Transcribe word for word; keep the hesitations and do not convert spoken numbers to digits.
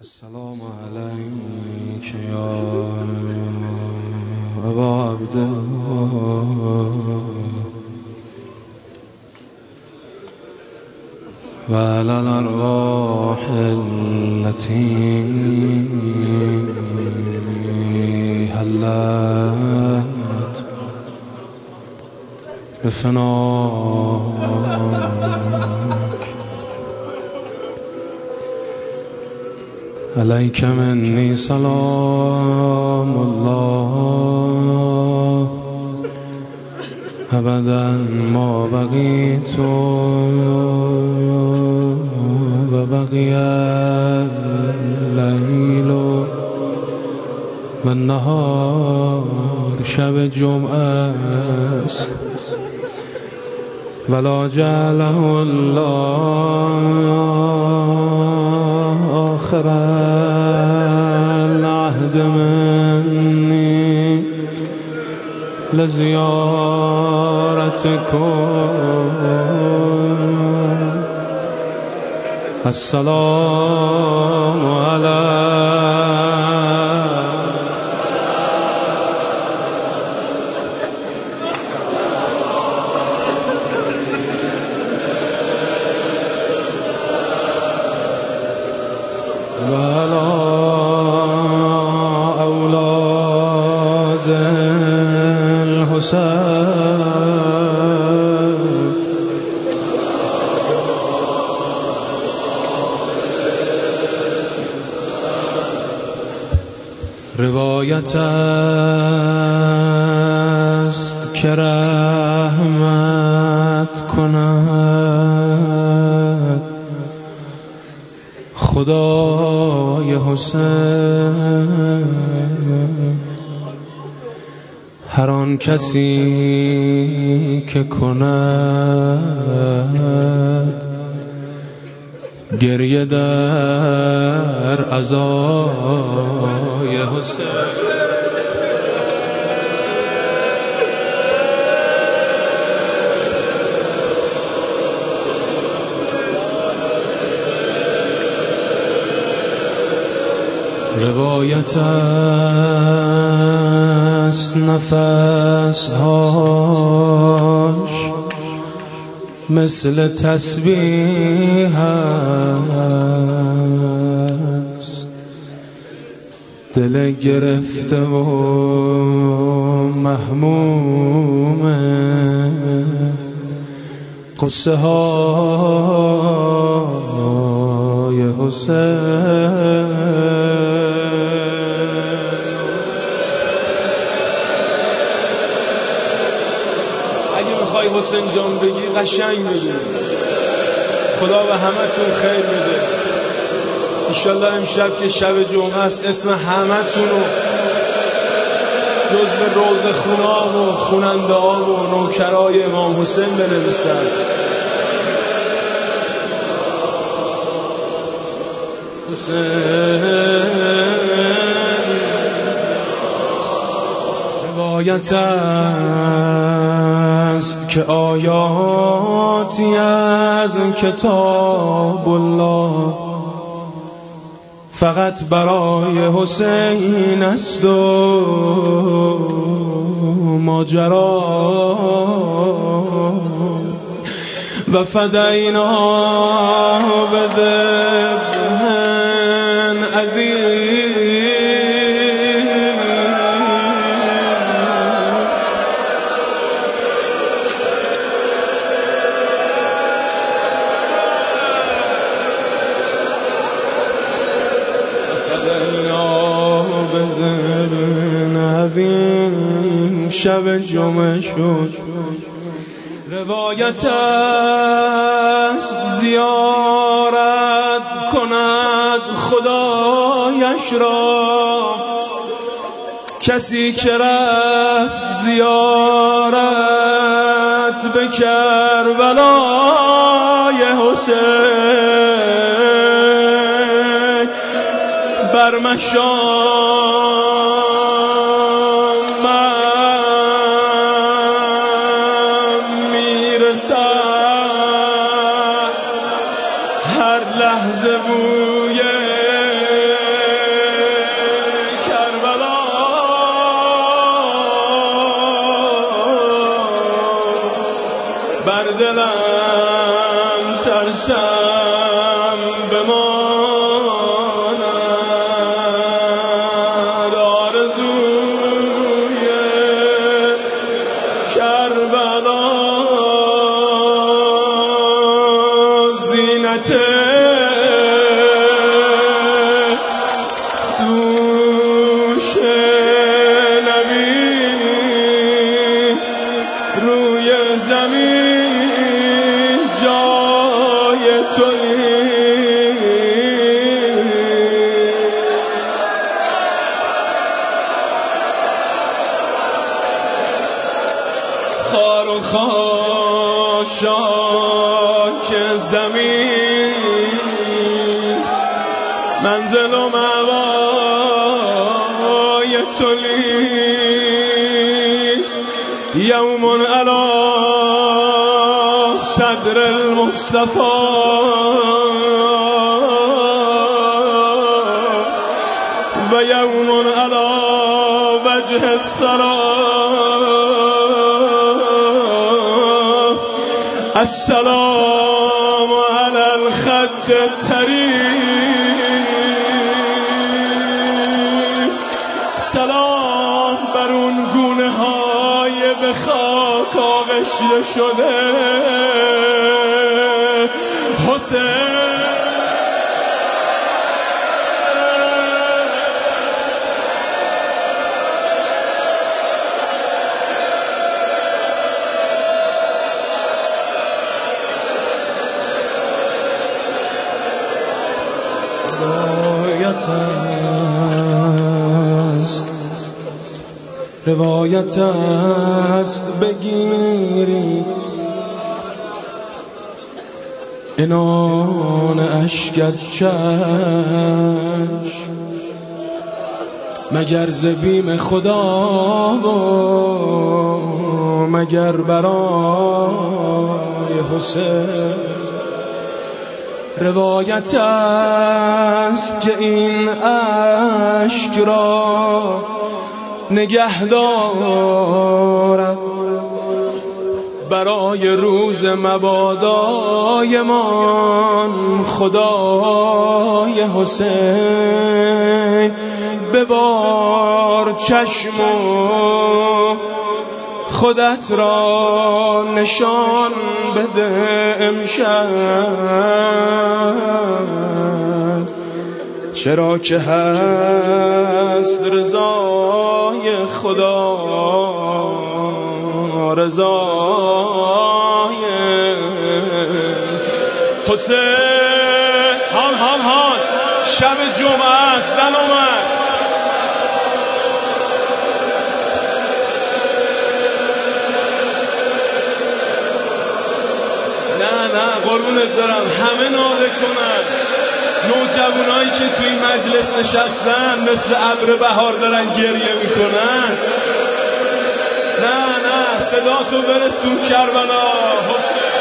السلام عليك يا أبا عبد الله وعلى الأرواح التي هلت بفناك عليك مني سلام الله أبدا ما بقيت وبقي الليل والنهار شب جمعه است ولا جعله الله آخر العهد مني لزيارتكم السلام عليكم وعلى أولاد الحسين روایت است که رحمت کند خدای حسین هر آن کسی که کند گریه در عزای حسین روایت است نفس هاش مثل تسبیح است دل گرفته و محموم قصه های حسین حسین جان بگی قشنگ بگی خدا به همتون خیر بده انشالله امشب که شب جمعه است اسم همتون رو جزو روز خونا و خوننده ها و نوکرای امام حسین بنویسن حسین روایت است که آیاتی از کتاب الله فقط برای حسین است و ماجرا و فدینا بذبح عظیم شب جمعه شد روایت است زیارت کند خدایش را کسی که رفت زیارت به کربلای حسین بر مشام هر لحظه بوی نفسم بماند آرزوی کربلا زینت دوش نبی روی زمین جای تو خار و خاشاک زمین منزل و موای تو نیست یوم علی صدر المصطفى و یوم علی وجه الثرى السلام علی الخد الطریق سلام بر اون گونه های به خاک آغشته شده حسین روایت است روایت است بگیری عنان اشکت چشم مگر ز بیم خدا و مگر برای حسین روایت است که این اشک را نگه دارد برای روز مبادای من خدای حسین ببار چشم و خودت را نشان بده امشب چرا که هست رضای خدا رضای حسین هان هان هان شب جمعه زن اومد نه نه قربونت دارم همه ناله کنن نوجوانایی که توی مجلس نشستن مثل ابر بهار دارن گریه میکنن نه نه صدا تو برسون کربلا حسین